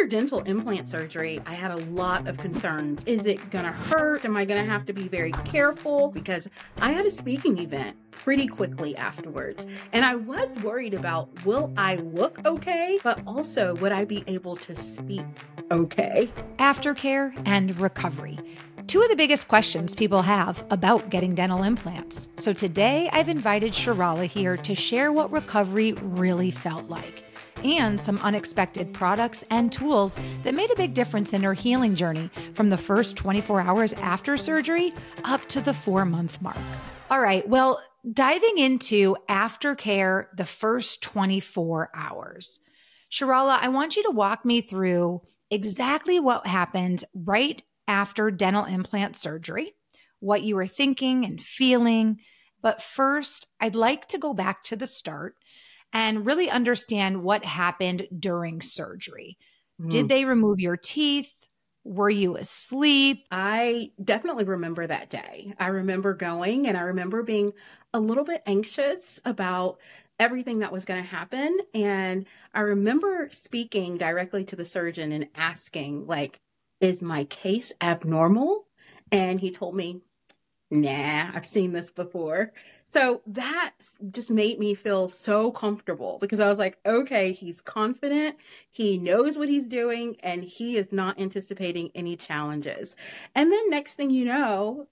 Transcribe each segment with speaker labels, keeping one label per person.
Speaker 1: dental implant surgery, I had a lot of concerns. Is it gonna hurt? Am I gonna have to be very careful? Because I had a speaking event pretty quickly afterwards. And I was worried about, will I look okay? But also, would I be able to speak okay?
Speaker 2: Aftercare and recovery. Two of the biggest questions people have about getting dental implants. So today I've invited Shirala here to share what recovery really felt like and some unexpected products and tools that made a big difference in her healing journey from the first 24 hours after surgery up to the 4-month mark. All right, well, diving into aftercare, the first 24 hours. Shirala, I want you to walk me through exactly what happened right after dental implant surgery, what you were thinking and feeling. But first, I'd like to go back to the start and really understand what happened during surgery. Did they remove your teeth? Were you asleep?
Speaker 1: I definitely remember that day. I remember going and I remember being a little bit anxious about everything that was going to happen. And I remember speaking directly to the surgeon and asking, like, is my case abnormal? And he told me, nah, I've seen this before. So that just made me feel so comfortable because I was like, okay, he's confident. He knows what he's doing and he is not anticipating any challenges. And then next thing you know,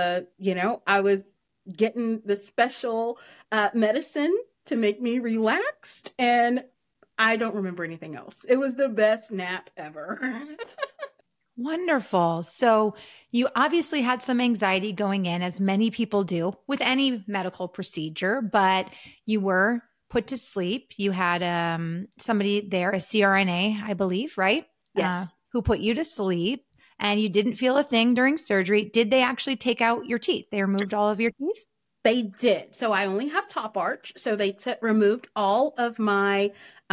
Speaker 1: I was getting the special medicine to make me relaxed. And I don't remember anything else. It was the best nap ever.
Speaker 2: Wonderful. So you obviously had some anxiety going in, as many people do with any medical procedure, but you were put to sleep. You had somebody there, a CRNA, I believe, right?
Speaker 1: Yes.
Speaker 2: Who put you to sleep, and you didn't feel a thing during surgery. Did they actually take out your teeth? They removed all of your teeth?
Speaker 1: They did. So I only have top arch. So they removed all of my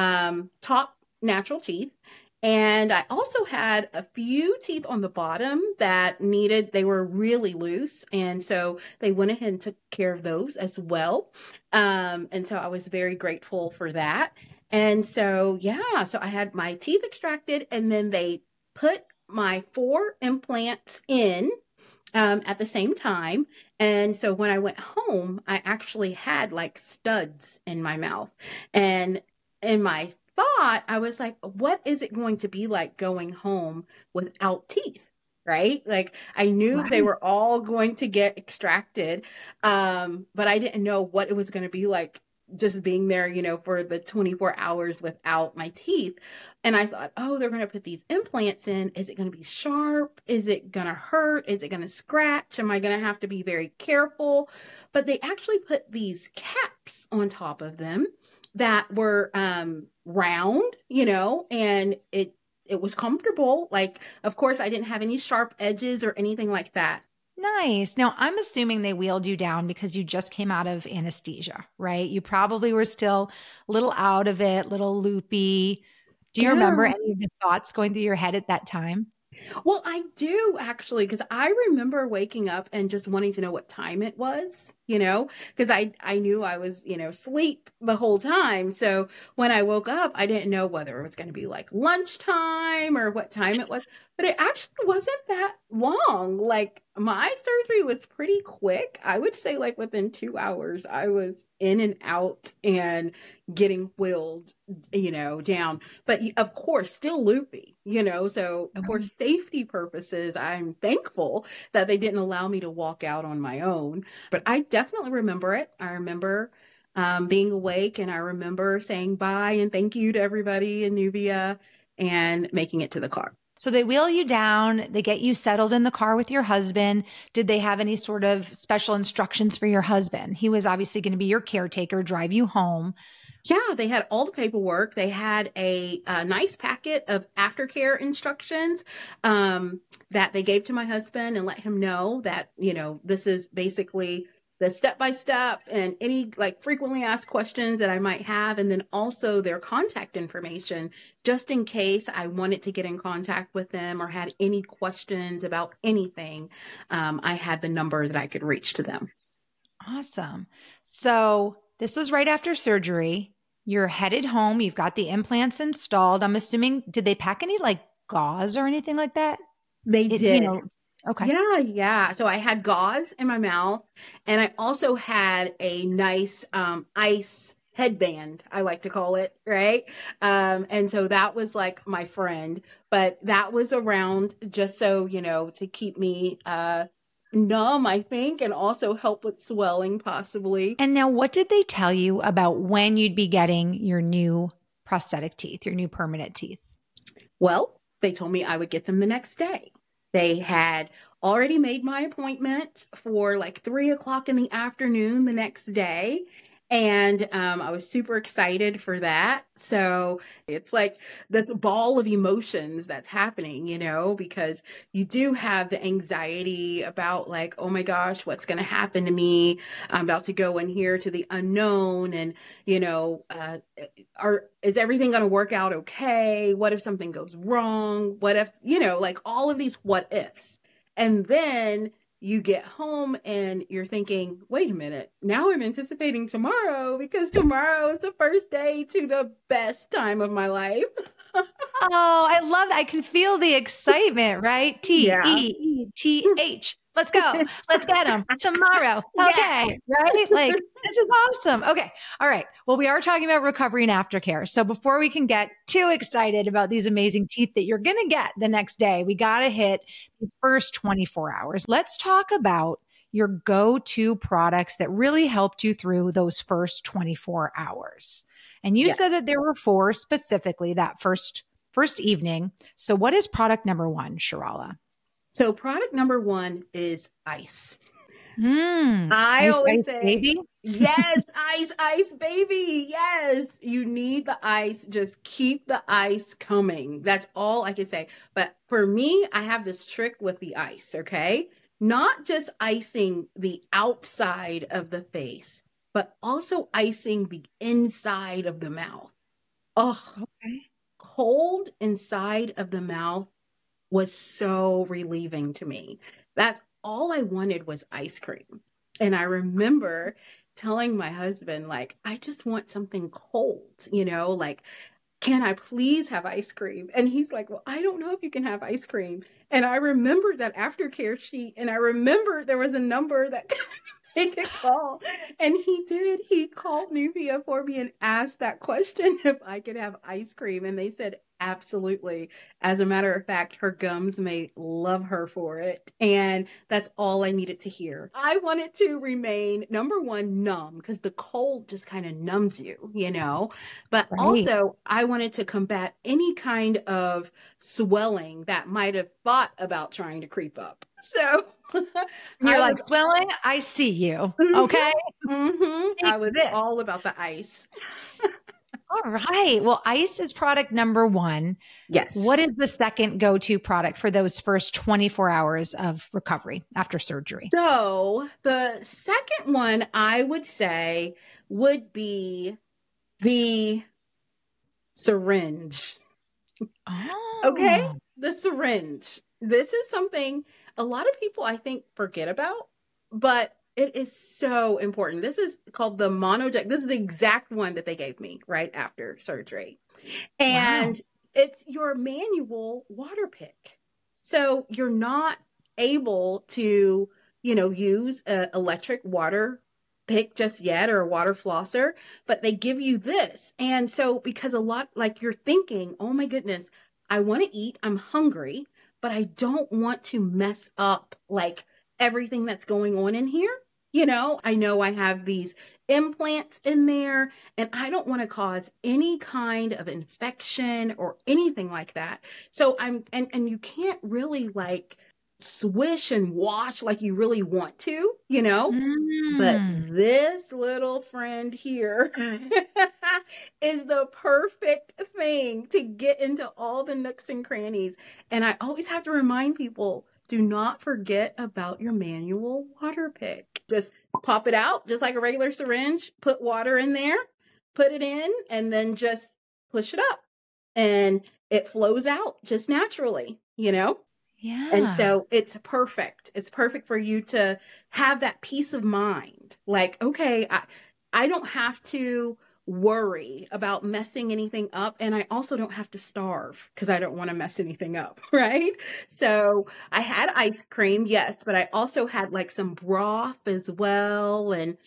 Speaker 1: top natural teeth. And I also had a few teeth on the bottom that they were really loose. And so they went ahead and took care of those as well. And so I was very grateful for that. And so, yeah, so I had my teeth extracted and then they put my 4 implants in at the same time. And so when I went home, I actually had like studs in my mouth. And in my thought, I was like, what is it going to be like going home without teeth? Right? Like I knew they were all going to get extracted. But I didn't know what it was going to be like just being there, for the 24 hours without my teeth. And I thought, oh, they're going to put these implants in. Is it going to be sharp? Is it going to hurt? Is it going to scratch? Am I going to have to be very careful? But they actually put these caps on top of them that were round, and it was comfortable. Like, of course, I didn't have any sharp edges or anything like that.
Speaker 2: Nice. Now, I'm assuming they wheeled you down because you just came out of anesthesia, right? You probably were still a little out of it, little loopy. Do you remember
Speaker 1: Yeah.
Speaker 2: any of the thoughts going through your head at that time?
Speaker 1: Well, I do actually, because I remember waking up and just wanting to know what time it was, because I knew I was, asleep the whole time. So when I woke up, I didn't know whether it was going to be like lunchtime or what time it was, but it actually wasn't that long. Like my surgery was pretty quick. I would say like within 2 hours, I was in and out and getting wheeled, down. But of course, still loopy, so for safety purposes, I'm thankful that they didn't allow me to walk out on my own. But I definitely remember it. I remember being awake and I remember saying bye and thank you to everybody in Nubia and making it to the car.
Speaker 2: So they wheel you down, they get you settled in the car with your husband. Did they have any sort of special instructions for your husband? He was obviously going to be your caretaker, drive you home.
Speaker 1: Yeah, they had all the paperwork. They had a nice packet of aftercare instructions that they gave to my husband and let him know that, this is basically the step-by-step and any like frequently asked questions that I might have. And then also their contact information, just in case I wanted to get in contact with them or had any questions about anything. I had the number that I could reach to them.
Speaker 2: Awesome. So this was right after surgery. you're headed home. You've got the implants installed. I'm assuming, did they pack any like gauze or anything like that?
Speaker 1: They
Speaker 2: It,
Speaker 1: did.
Speaker 2: okay.
Speaker 1: Yeah, yeah. So I had gauze in my mouth, and I also had a nice ice headband, I like to call it, right? And so that was like my friend, but that was around just so, to keep me numb, I think, and also help with swelling possibly.
Speaker 2: And now, what did they tell you about when you'd be getting your new prosthetic teeth, your new permanent teeth?
Speaker 1: Well, they told me I would get them the next day. They had already made my appointment for like 3 o'clock in the afternoon the next day. And I was super excited for that. So it's like that's a ball of emotions that's happening, because you do have the anxiety about like, oh my gosh, what's going to happen to me? I'm about to go in here to the unknown. And, is everything going to work out okay? What if something goes wrong? What if, like all of these what ifs. And then you get home and you're thinking, wait a minute, now I'm anticipating tomorrow because tomorrow is the first day to the best time of my life.
Speaker 2: Oh, I love that. I can feel the excitement, right?
Speaker 1: Yeah.
Speaker 2: TEETH. Let's go. Let's get them tomorrow.
Speaker 1: Yeah.
Speaker 2: Okay. Right? Like, this is awesome. Okay. All right. Well, we are talking about recovery and aftercare. So before we can get too excited about these amazing teeth that you're going to get the next day, we got to hit the first 24 hours. Let's talk about your go-to products that really helped you through those first 24 hours. And you said that there were 4 specifically that first evening. So what is product number 1, Sharala?
Speaker 1: So product number 1 is ice. I
Speaker 2: Ice,
Speaker 1: always
Speaker 2: ice,
Speaker 1: say,
Speaker 2: baby.
Speaker 1: yes, ice, baby. Yes, you need the ice. Just keep the ice coming. That's all I can say. But for me, I have this trick with the ice, okay? Not just icing the outside of the face, but also icing the inside of the mouth. Oh,
Speaker 2: Okay.
Speaker 1: cold inside of the mouth was so relieving to me. That's all I wanted was ice cream. And I remember telling my husband, like, I just want something cold, like, can I please have ice cream? And he's like, well, I don't know if you can have ice cream. And I remember that aftercare sheet, and I remember there was a number that he could call. And he did. He called Nuvia for me and asked that question if I could have ice cream. And they said, absolutely. As a matter of fact, her gums may love her for it. And that's all I needed to hear. I wanted to remain, number 1, numb, because the cold just kind of numbs you, But
Speaker 2: Right.
Speaker 1: also, I wanted to combat any kind of swelling that might have thought about trying to creep up. So
Speaker 2: You're
Speaker 1: I
Speaker 2: like,
Speaker 1: was
Speaker 2: swelling, I see you.
Speaker 1: Mhm,
Speaker 2: Okay.
Speaker 1: I
Speaker 2: Take
Speaker 1: was
Speaker 2: this.
Speaker 1: all about the ice.
Speaker 2: All right. Well, ice is product number 1.
Speaker 1: Yes.
Speaker 2: What is the second go-to product for those first 24 hours of recovery after surgery?
Speaker 1: So the second one I would say would be the syringe. Okay?
Speaker 2: Oh,
Speaker 1: The syringe. This is something a lot of people I think forget about, but it is so important. This is called the Monoject. This is the exact one that they gave me right after surgery.
Speaker 2: wow.
Speaker 1: And it's your manual water pick. So you're not able to, use an electric water pick just yet or a water flosser, but they give you this. And so because a lot like you're thinking, oh my goodness, I want to eat, I'm hungry, but I don't want to mess up like everything that's going on in here. I know I have these implants in there and I don't want to cause any kind of infection or anything like that. So and you can't really like swish and wash like you really want to, but
Speaker 2: Mm.
Speaker 1: this little friend here is the perfect thing to get into all the nooks and crannies. And I always have to remind people, do not forget about your manual water pick. Just pop it out, just like a regular syringe, put water in there, put it in, and then just push it up. And it flows out just naturally, And
Speaker 2: Yeah.
Speaker 1: so it's perfect. It's perfect for you to have that peace of mind. Like, okay, I don't have to worry about messing anything up. And I also don't have to starve because I don't want to mess anything up. Right. So I had ice cream. Yes. But I also had like some broth as well. And,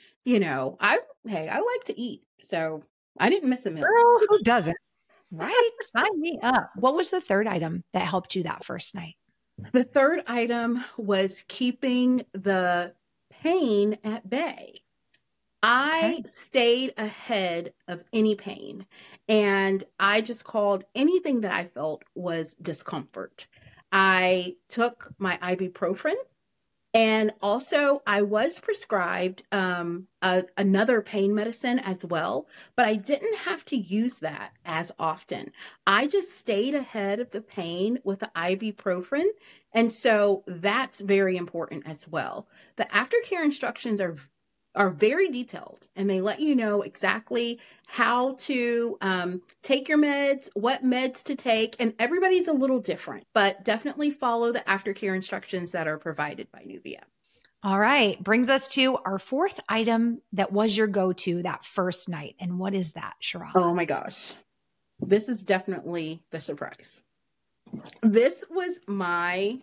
Speaker 1: I like to eat. So I didn't miss a meal.
Speaker 2: Girl, who doesn't? Right? Sign me up. What was the third item that helped you that first night?
Speaker 1: The third item was keeping the pain at bay.
Speaker 2: Okay.
Speaker 1: I stayed ahead of any pain and I just called anything that I felt was discomfort. I took my ibuprofen and also I was prescribed another pain medicine as well, but I didn't have to use that as often. I just stayed ahead of the pain with the ibuprofen. And so that's very important as well. The aftercare instructions are very detailed and they let you know exactly how to take your meds, what meds to take, and everybody's a little different, but definitely follow the aftercare instructions that are provided by Nuvia.
Speaker 2: All right. Brings us to our fourth item that was your go-to that first night. And what is that, Sharala?
Speaker 1: Oh my gosh. This is definitely the surprise. This was my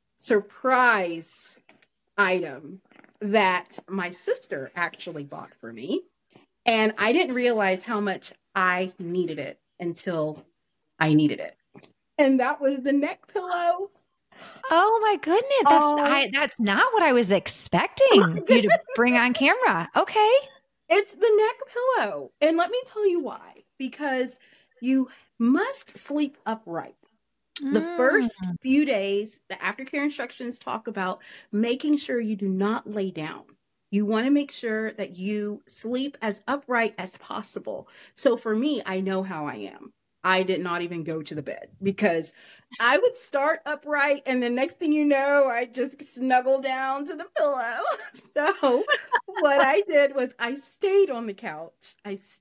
Speaker 1: surprise item that my sister actually bought for me. And I didn't realize how much I needed it until I needed it. And that was the neck pillow.
Speaker 2: Oh my goodness. That's not what I was expecting you to bring on camera. Okay.
Speaker 1: It's the neck pillow. And let me tell you why. Because you must sleep upright. The first few days, the aftercare instructions talk about making sure you do not lay down. You want to make sure that you sleep as upright as possible. So for me, I know how I am. I did not even go to the bed because I would start upright and the next thing you know, I just snuggle down to the pillow. So what I did was I stayed on the couch.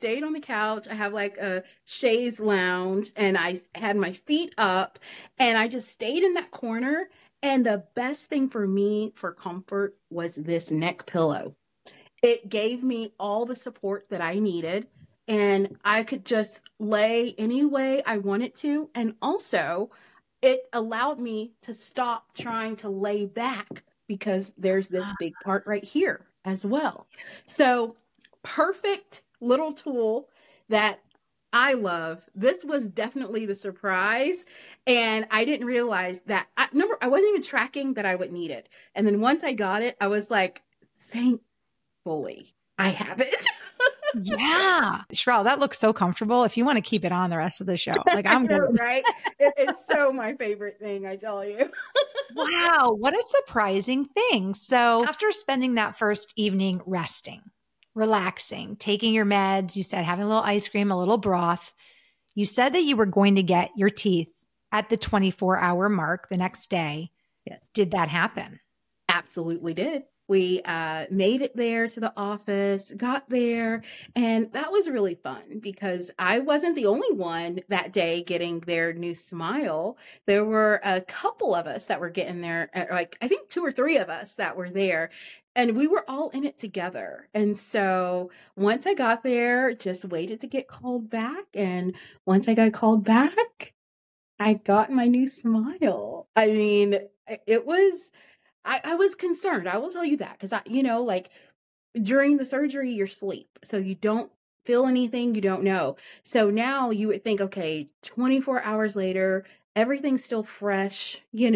Speaker 1: I have like a chaise lounge and I had my feet up and I just stayed in that corner. And the best thing for me for comfort was this neck pillow. It gave me all the support that I needed and I could just lay any way I wanted to. And also it allowed me to stop trying to lay back because there's this big part right here as well. So perfect little tool that I love. This was definitely the surprise. And I didn't realize that I wasn't even tracking that I would need it. And then once I got it, I was like, thankfully I have it.
Speaker 2: Yeah. Sharala, that looks so comfortable. If you want to keep it on the rest of the show, like I'm good.
Speaker 1: Right? It's so my favorite thing, I tell you.
Speaker 2: Wow. What a surprising thing. So after spending that first evening resting, relaxing, taking your meds, you said having a little ice cream, a little broth, you said that you were going to get your teeth at the 24-hour mark the next day.
Speaker 1: Yes.
Speaker 2: Did that happen?
Speaker 1: Absolutely did. We made it there to the office, got there, and that was really fun because I wasn't the only one that day getting their new smile. There were a couple of us that were getting there, like I think 2 or 3 of us that were there, and we were all in it together. And so once I got there, just waited to get called back. And once I got called back, I got my new smile. I mean, it was... I was concerned. I will tell you that because like during the surgery, you're asleep. So you don't feel anything. You don't know. So now you would think, okay, 24 hours later, everything's still fresh,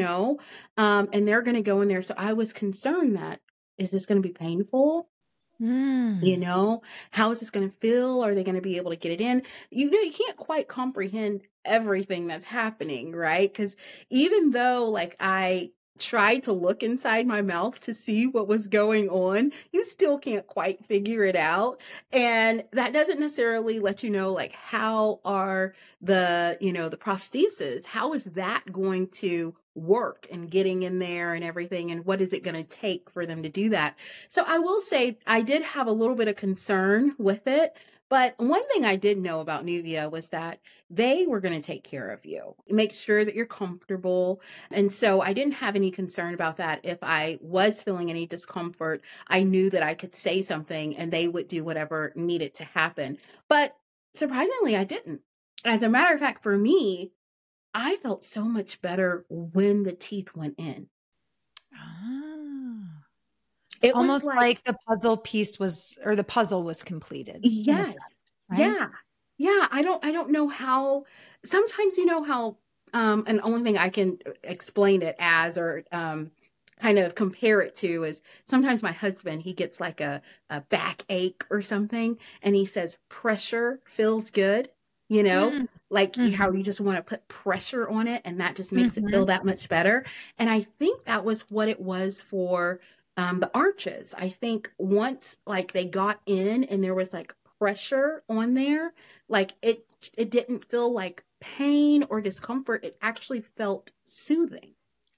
Speaker 1: and they're going to go in there. So I was concerned that, is this going to be painful? How is this going to feel? Are they going to be able to get it in? You can't quite comprehend everything that's happening, right? Because even though like I tried to look inside my mouth to see what was going on, you still can't quite figure it out. And that doesn't necessarily let you know, like, how are the prosthesis, how is that going to work and getting in there and everything, and what is it going to take for them to do that? So I will say I did have a little bit of concern with it, But one thing I did know about Nuvia was that they were going to take care of you, make sure that you're comfortable. And so I didn't have any concern about that. If I was feeling any discomfort, I knew that I could say something and they would do whatever needed to happen. But surprisingly, I didn't. As a matter of fact, for me, I felt so much better when the teeth went in.
Speaker 2: Ah.
Speaker 1: It was
Speaker 2: Almost
Speaker 1: like,
Speaker 2: like the puzzle piece was, or the puzzle was completed in a sense,
Speaker 1: yes.
Speaker 2: right?
Speaker 1: Yeah. Yeah. I don't know how sometimes you know how and the only thing I can explain it as or kind of compare it to is sometimes my husband he gets like a backache or something and he says pressure feels good, you know,
Speaker 2: Mm,
Speaker 1: like how
Speaker 2: mhm,
Speaker 1: you just want to put pressure on it and that just makes it feel
Speaker 2: mhm.
Speaker 1: that much better. And I think that was what it was for the arches. I think once like they got in and there was like pressure on there, like it didn't feel like pain or discomfort. It actually felt soothing.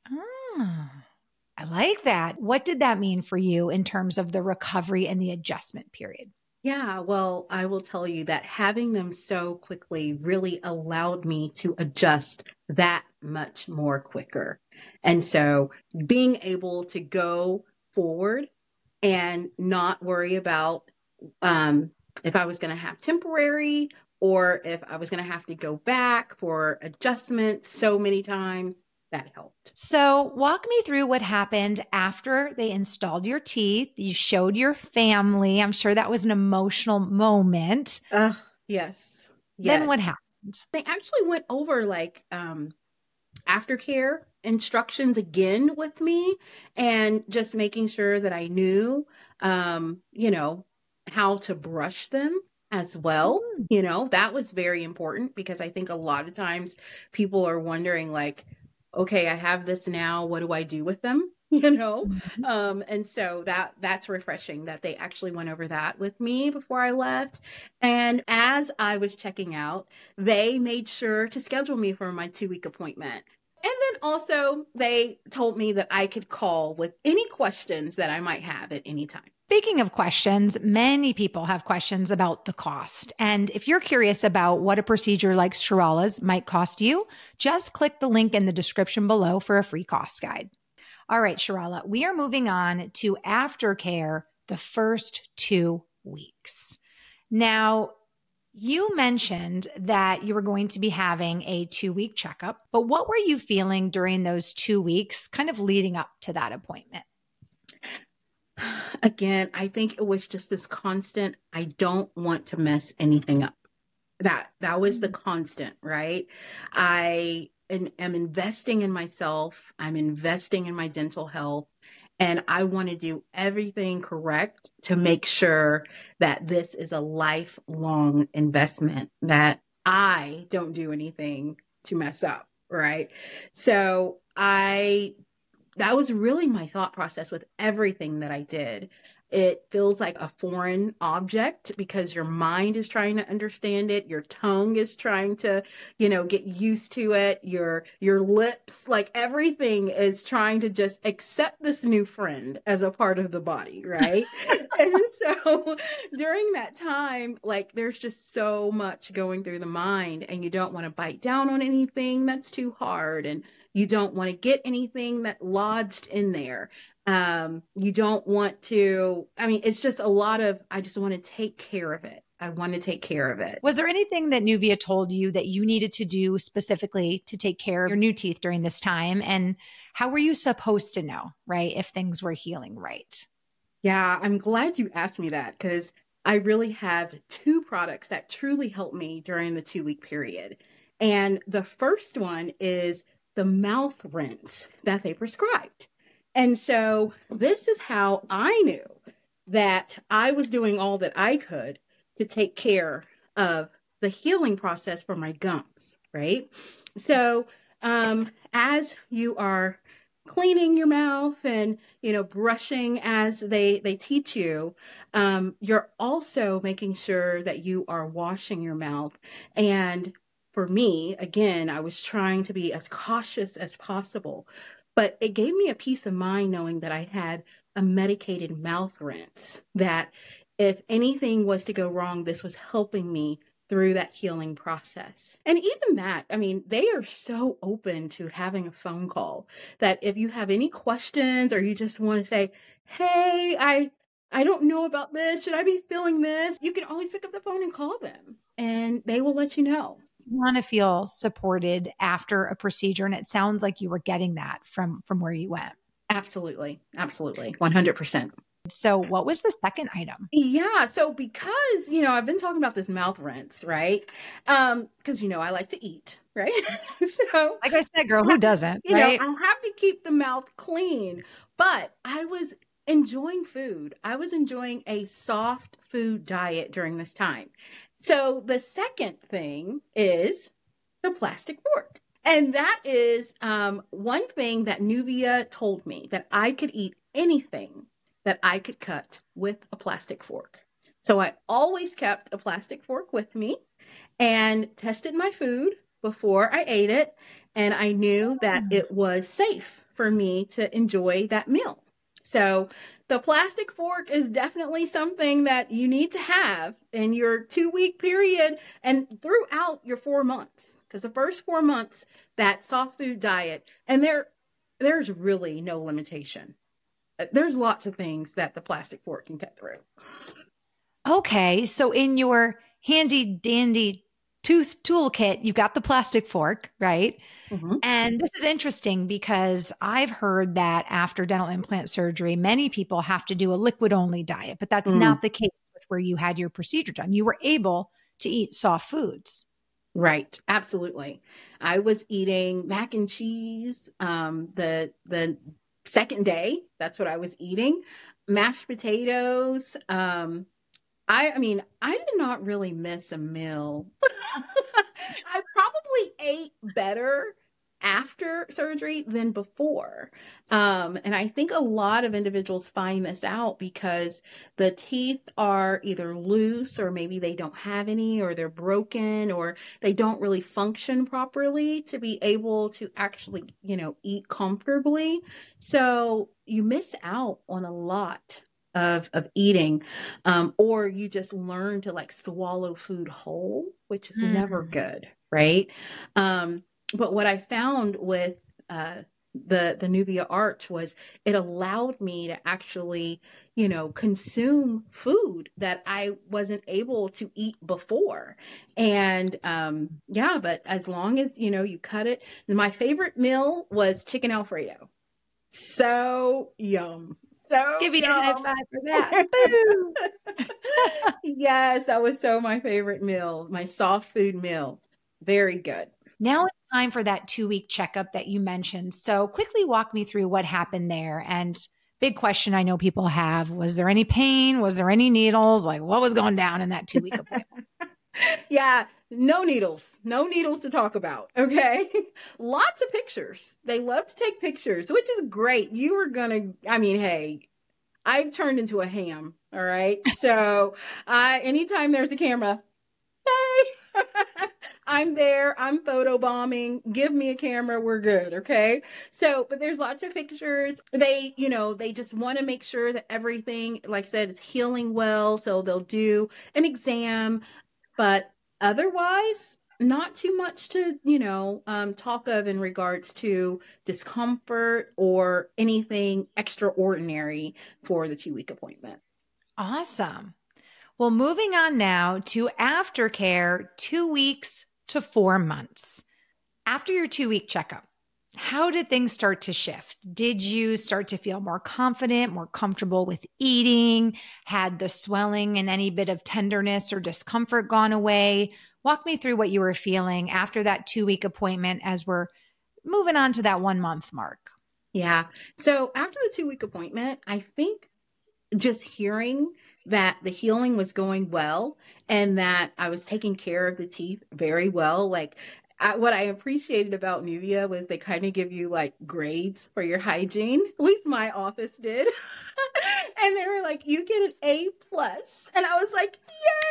Speaker 2: Ah, I like that. What did that mean for you in terms of the recovery and the adjustment period?
Speaker 1: Yeah, well, I will tell you that having them so quickly really allowed me to adjust that much more quicker. And so being able to go forward and not worry about um, if I was going to have temporary or if I was going to have to go back for adjustments so many times, that helped.
Speaker 2: So, walk me through what happened after they installed your teeth. You showed your family. I'm sure that was an emotional moment.
Speaker 1: Yes.
Speaker 2: Then
Speaker 1: Yes.
Speaker 2: what happened?
Speaker 1: They actually went over like aftercare instructions again with me and just making sure that I knew, you know, how to brush them as well.
Speaker 2: Mm.
Speaker 1: You know, that was very important because I think a lot of times people are wondering, like, okay, I have this now. What do I do with them? You know,
Speaker 2: Mhm.
Speaker 1: and so that's refreshing that they actually went over that with me before I left. And as I was checking out, they made sure to schedule me for my 2 week appointment. And then also, they told me that I could call with any questions that I might have at any time.
Speaker 2: Speaking of questions, many people have questions about the cost. And if you're curious about what a procedure like Shirala's might cost you, just click the link in the description below for a free cost guide. All right, Shirala, we are moving on to aftercare the first 2 weeks. Now, you mentioned that you were going to be having a 2 week checkup, but what were you feeling during those 2 weeks, kind of leading up to that appointment?
Speaker 1: Again, I think it was just this constant, I don't want to mess anything up. That was the constant, right? I am investing in myself. I'm investing in my dental health. And I want to do everything correct to make sure that this is a lifelong investment, that I don't do anything to mess up, right? So that was really my thought process with everything that I did. It feels like a foreign object because your mind is trying to understand it. Your tongue is trying to, get used to it. Your lips, like everything is trying to just accept this new friend as a part of the body, right? And so during that time, like there's just so much going through the mind and you don't want to bite down on anything that's too hard and you don't want to get anything that lodged in there. You don't want to, I mean, it's just a lot of, I just want to take care of it. I want to take care of it.
Speaker 2: Was there anything that Nuvia told you that you needed to do specifically to take care of your new teeth during this time? And how were you supposed to know, right, if things were healing right?
Speaker 1: Yeah, I'm glad you asked me that because I really have two products that truly helped me during the 2 week period. And the first one is the mouth rinse that they prescribed. And so this is how I knew that I was doing all that I could to take care of the healing process for my gums, right? So, as you are cleaning your mouth and brushing as they teach you, you're also making sure that you are washing your mouth. And for me, again, I was trying to be as cautious as possible, but it gave me a peace of mind knowing that I had a medicated mouth rinse that if anything was to go wrong, this was helping me through that healing process. And even that, I mean, they are so open to having a phone call that if you have any questions or you just want to say, hey, I don't know about this. Should I be feeling this? You can always pick up the phone and call them and they will let you know.
Speaker 2: You want to feel supported after a procedure. And it sounds like you were getting that from where you went.
Speaker 1: Absolutely. Absolutely. 100%.
Speaker 2: So what was the second item?
Speaker 1: Yeah. So because, I've been talking about this mouth rinse, right? Because, I like to eat, right? So
Speaker 2: like I said, girl, who doesn't, right?
Speaker 1: I have to keep the mouth clean, but I was enjoying food. I was enjoying a soft food diet during this time. So the second thing is the plastic fork. And that is one thing that Nuvia told me, that I could eat anything that I could cut with a plastic fork. So I always kept a plastic fork with me and tested my food before I ate it. And I knew that it was safe for me to enjoy that meal. So the plastic fork is definitely something that you need to have in your 2-week period and throughout your 4 months. Because the first 4 months, that soft food diet, and there's really no limitation. There's lots of things that the plastic fork can cut through.
Speaker 2: Okay. So in your handy dandy tooth toolkit, you got the plastic fork, right?
Speaker 1: Mm-hmm.
Speaker 2: And this is interesting because I've heard that after dental implant surgery, many people have to do a liquid only diet, but that's not the case with where you had your procedure done. You were able to eat soft foods.
Speaker 1: Right. Absolutely. I was eating mac and cheese. The second day, that's what I was eating. Mashed potatoes. I mean, I did not really miss a meal. I probably ate better after surgery than before. And I think a lot of individuals find this out because the teeth are either loose or maybe they don't have any, or they're broken, or they don't really function properly to be able to actually, eat comfortably. So you miss out on a lot of eating, or you just learn to like swallow food whole, which is never good, right? But what I found with the Nuvia Arch was it allowed me to actually, consume food that I wasn't able to eat before. And yeah, but as long as, you cut it. My favorite meal was chicken Alfredo. So yum. So
Speaker 2: Give me a high
Speaker 1: yum.
Speaker 2: five for that. Boo!
Speaker 1: Yes, that was so my favorite meal, my soft food meal. Very good.
Speaker 2: Now it's time for that 2-week checkup that you mentioned. So quickly walk me through what happened there. And big question I know people have, was there any pain? Was there any needles? Like what was going down in that 2-week appointment?
Speaker 1: Yeah, no needles to talk about. Okay. Lots of pictures. They love to take pictures, which is great. Hey, I've turned into a ham. All right. So anytime there's a camera, hey, I'm there. I'm photobombing. Give me a camera. We're good. Okay. So, but there's lots of pictures. They just want to make sure that everything, like I said, is healing well. So they'll do an exam, but otherwise, not too much to, talk of in regards to discomfort or anything extraordinary for the 2-week appointment.
Speaker 2: Awesome. Well, moving on now to aftercare, 2 weeks to 4 months. After your 2-week checkup, how did things start to shift? Did you start to feel more confident, more comfortable with eating? Had the swelling and any bit of tenderness or discomfort gone away? Walk me through what you were feeling after that 2-week appointment as we're moving on to that 1-month mark.
Speaker 1: Yeah. So after the 2-week appointment, I think just hearing that the healing was going well and that I was taking care of the teeth very well. What I appreciated about Nuvia was they kind of give you like grades for your hygiene. At least my office did. And they were like, you get an A plus. And I was like,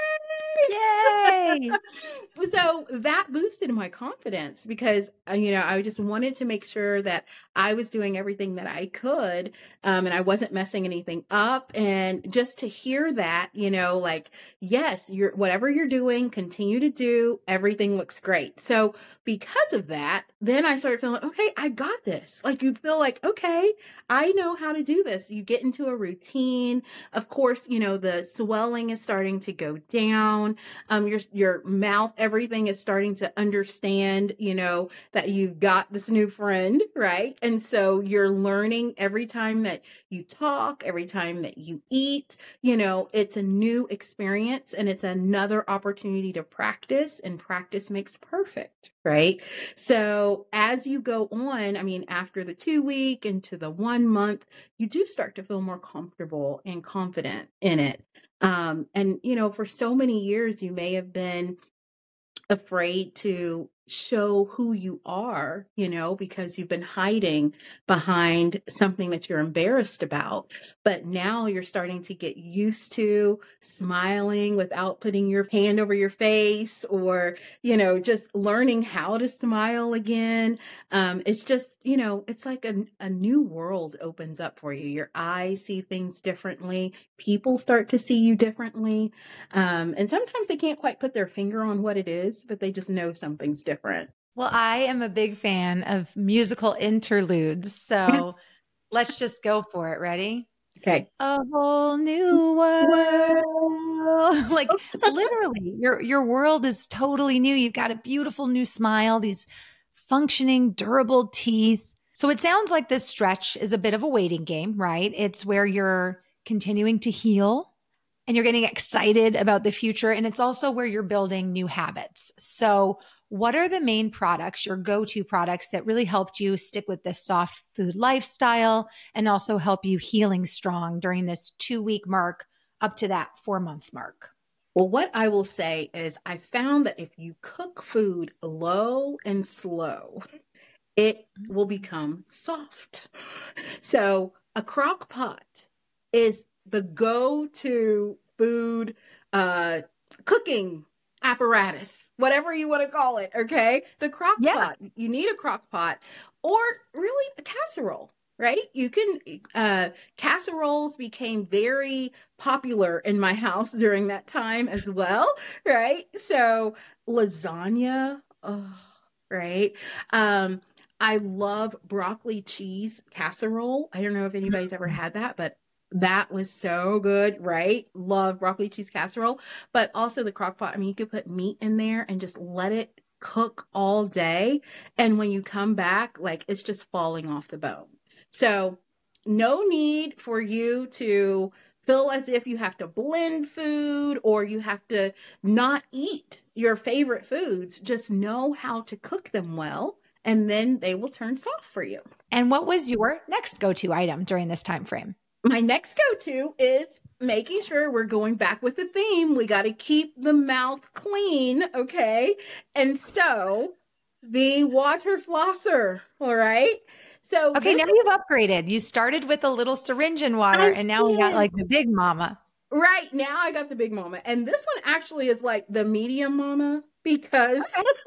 Speaker 2: Yay!
Speaker 1: yay. So that boosted my confidence because, I just wanted to make sure that I was doing everything that I could. And I wasn't messing anything up. And just to hear that, like, yes, whatever you're doing, continue to do, everything looks great. So because of that, then I started feeling, okay, I got this. Like you feel like, okay, I know how to do this. You get into a routine. Of course, the swelling is starting to go down. Your mouth, everything is starting to understand, that you've got this new friend, right? And so you're learning every time that you talk, every time that you eat, it's a new experience and it's another opportunity to practice, and practice makes perfect, right? So as you go on, after the 2 week into the 1 month, you do start to feel more comfortable and confident in it. And for so many years, you may have been afraid to show who you are, because you've been hiding behind something that you're embarrassed about. But now you're starting to get used to smiling without putting your hand over your face, or, just learning how to smile again. It's just, it's like a new world opens up for you. Your eyes see things differently. People start to see you differently. And sometimes they can't quite put their finger on what it is, but they just know something's different.
Speaker 2: Well, I am a big fan of musical interludes. So let's just go for it. Ready?
Speaker 1: Okay.
Speaker 2: A whole new world. Like literally, your world is totally new. You've got a beautiful new smile, these functioning, durable teeth. So it sounds like this stretch is a bit of a waiting game, right? It's where you're continuing to heal and you're getting excited about the future. And it's also where you're building new habits. So what are the main products, your go-to products that really helped you stick with this soft food lifestyle and also help you healing strong during this 2 week mark up to that 4 month mark?
Speaker 1: Well, what I will say is I found that if you cook food low and slow, it will become soft. So a crock pot is the go-to food cooking apparatus, whatever you want to call it. Okay. The crock pot, you need a crock pot, or really a casserole. Right? You can, casseroles became very popular in my house during that time as well. Right? So lasagna, oh, right? I love broccoli cheese casserole. I don't know if anybody's ever had that, but that was so good, right? Love broccoli cheese casserole, but also the crock pot. You could put meat in there and just let it cook all day. And when you come back, like it's just falling off the bone. So no need for you to feel as if you have to blend food or you have to not eat your favorite foods. Just know how to cook them well, and then they will turn soft for you.
Speaker 2: And what was your next go-to item during this time frame?
Speaker 1: My next go-to is making sure we're going back with the theme. We got to keep the mouth clean, okay? And so the water flosser, all right? So
Speaker 2: okay, now you've upgraded. You started with a little syringe in water, and now we got like the big mama.
Speaker 1: Right, now I got the big mama. And this one actually is like the medium mama, because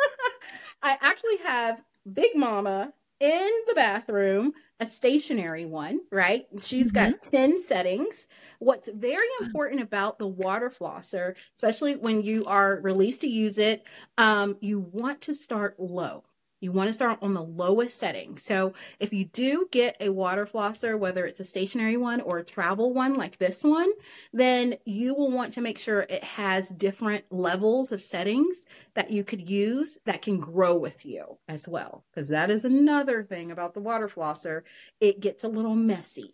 Speaker 1: I actually have Big Mama in the bathroom, a stationary one, right? She's got 10 settings. What's very important about the water flosser, especially when you are released to use it, you want to start low. You want to start on the lowest setting. So if you do get a water flosser, whether it's a stationary one or a travel one like this one, then you will want to make sure it has different levels of settings that you could use that can grow with you as well. Because that is another thing about the water flosser. It gets a little messy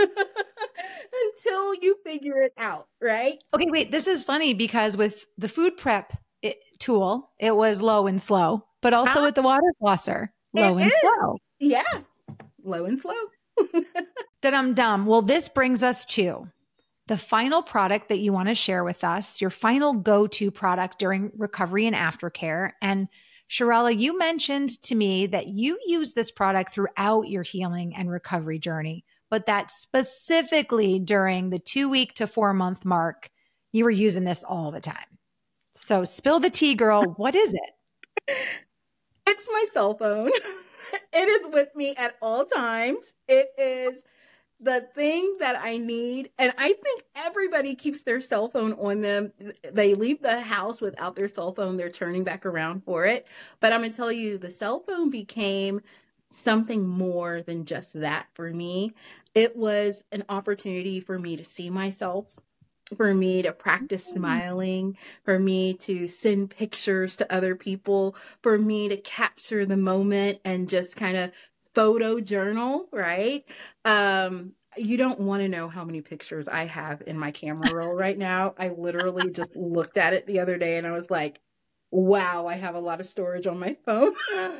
Speaker 1: until you figure it out, right?
Speaker 2: Okay, wait, this is funny because with the food prep tool, it was low and slow, but also with the water flosser, low and slow.
Speaker 1: Yeah, low and slow.
Speaker 2: Dum-dum. Well, this brings us to the final product that you want to share with us, your final go-to product during recovery and aftercare. And Sharella, you mentioned to me that you use this product throughout your healing and recovery journey, but that specifically during the 2-week to 4-month mark, you were using this all the time. So spill the tea, girl. What is it?
Speaker 1: It's my cell phone. It is with me at all times. It is the thing that I need. And I think everybody keeps their cell phone on them. They leave the house without their cell phone. They're turning back around for it. But I'm going to tell you, the cell phone became something more than just that for me. It was an opportunity for me to see myself, for me to practice smiling, for me to send pictures to other people, for me to capture the moment and just kind of photo journal, right? You don't want to know how many pictures I have in my camera roll right now. I literally just looked at it the other day and I was like, wow, I have a lot of storage on my phone.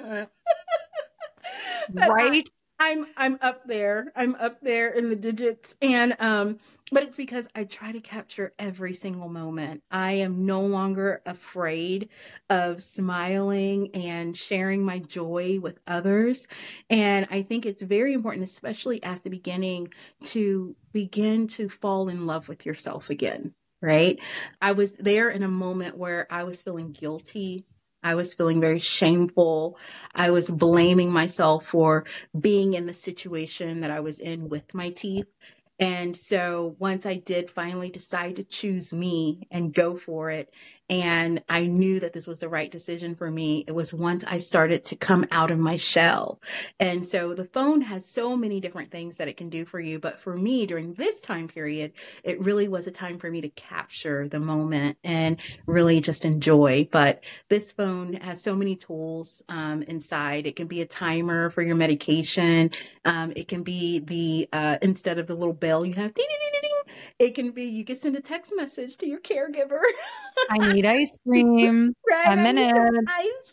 Speaker 2: Right?
Speaker 1: I'm up there. I'm up there in the digits. And but it's because I try to capture every single moment. I am no longer afraid of smiling and sharing my joy with others. And I think it's very important, especially at the beginning, to begin to fall in love with yourself again, right? I was there in a moment where I was feeling guilty. I was feeling very shameful. I was blaming myself for being in the situation that I was in with my teeth. And so once I did finally decide to choose me and go for it, and I knew that this was the right decision for me, it was once I started to come out of my shell. And so the phone has so many different things that it can do for you. But for me, during this time period, it really was a time for me to capture the moment and really just enjoy. But this phone has so many tools inside. It can be a timer for your medication. It can be the, instead of the little bell you have, ding, ding, ding, ding, it can be, you can send a text message to your caregiver.
Speaker 2: I need ice cream.
Speaker 1: Right,
Speaker 2: 10
Speaker 1: I need some
Speaker 2: minutes.
Speaker 1: ice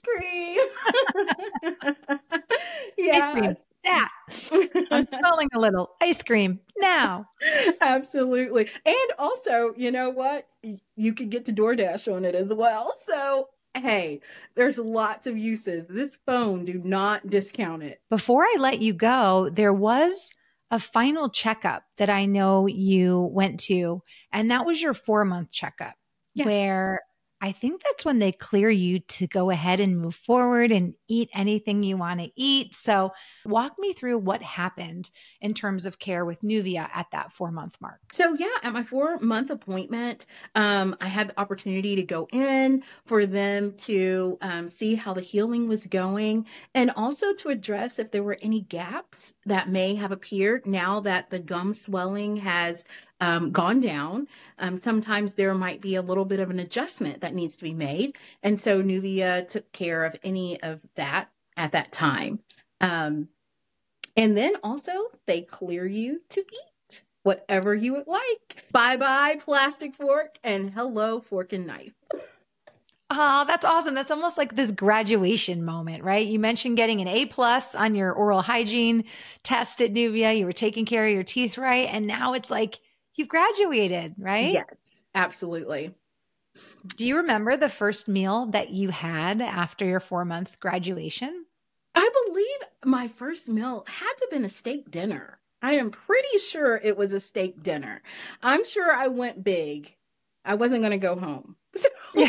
Speaker 1: cream.
Speaker 2: Ice
Speaker 1: Yeah.
Speaker 2: cream. That. I'm smelling a little ice cream now.
Speaker 1: Absolutely. And also, you know what? You can get to DoorDash on it as well. So, hey, there's lots of uses. This phone, do not discount it.
Speaker 2: Before I let you go, there was a final checkup that I know you went to, and that was your 4-month checkup, where I think that's when they clear you to go ahead and move forward and eat anything you want to eat. So walk me through what happened in terms of care with Nuvia at that 4-month mark.
Speaker 1: So at my 4-month appointment, I had the opportunity to go in for them to see how the healing was going, and also to address if there were any gaps that may have appeared now that the gum swelling has gone down. Sometimes there might be a little bit of an adjustment that needs to be made. And so Nuvia took care of any of that at that time. And then also they clear you to eat whatever you would like. Bye-bye plastic fork and hello fork and knife.
Speaker 2: Oh, that's awesome. That's almost like this graduation moment, right? You mentioned getting an A+ on your oral hygiene test at Nuvia. You were taking care of your teeth right. And now it's like you've graduated, right?
Speaker 1: Yes, absolutely.
Speaker 2: Do you remember the first meal that you had after your 4-month graduation?
Speaker 1: I believe my first meal had to have been a steak dinner. I am pretty sure it was a steak dinner. I'm sure I went big. I wasn't going to go home. So,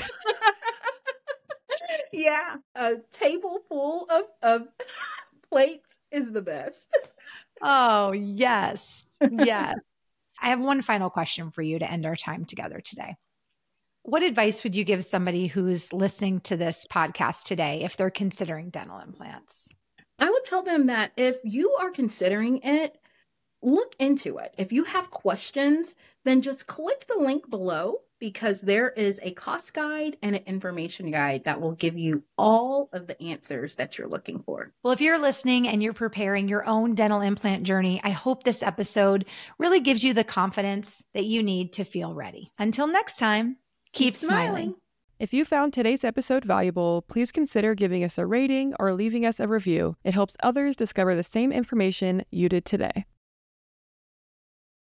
Speaker 1: yeah, a table full of plates is the best.
Speaker 2: Oh, yes. Yes. I have one final question for you to end our time together today. What advice would you give somebody who's listening to this podcast today if they're considering dental implants?
Speaker 1: I would tell them that if you are considering it, look into it. If you have questions, then just click the link below, because there is a cost guide and an information guide that will give you all of the answers that you're looking for.
Speaker 2: Well, if you're listening and you're preparing your own dental implant journey, I hope this episode really gives you the confidence that you need to feel ready. Until next time, keep smiling.
Speaker 3: If you found today's episode valuable, please consider giving us a rating or leaving us a review. It helps others discover the same information you did today.